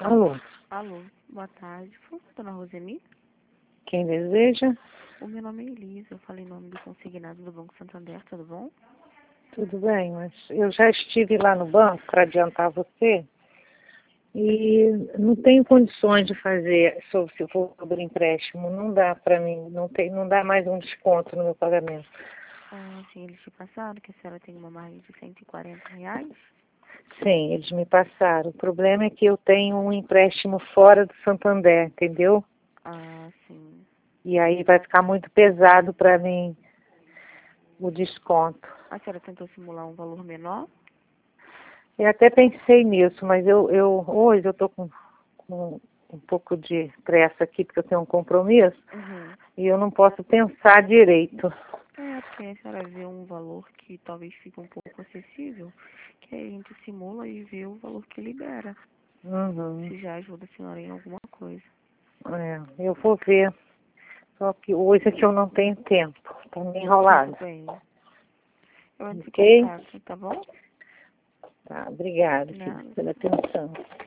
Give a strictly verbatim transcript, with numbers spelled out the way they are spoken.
Alô, Alô, boa tarde. Foi a dona Roseni? quem deseja? O meu nome é Elisa, eu falei em nome do consignado do Banco Santander, tudo bom? Tudo bem, mas eu já estive lá no banco para adiantar você e não tenho condições de fazer sobre, se for sobre empréstimo. Não dá para mim, não, tem, não dá mais um desconto no meu pagamento. Ah, sim, eles te passaram que a senhora tem uma margem de cento e quarenta reais? Sim, eles me passaram. O problema é que eu tenho um empréstimo fora do Santander, entendeu? Ah, sim. E aí vai ficar muito pesado para mim o desconto. A senhora tentou simular um valor menor? Eu até pensei nisso, mas eu, eu hoje eu estou com, com um pouco de pressa aqui, porque eu tenho um compromisso, Uhum. e eu não posso pensar direito. É, porque a senhora vê um valor que talvez fique um pouco acessível, que aí a gente simula e vê o valor que libera. Uhum. Se já ajuda a senhora em alguma coisa. É, eu vou ver. Só que hoje é que eu não tenho tempo. Estou me enrolado. Tudo bem. Eu entro em Ok? contato, tá bom? Tá, obrigada, filha, Nada. pela atenção.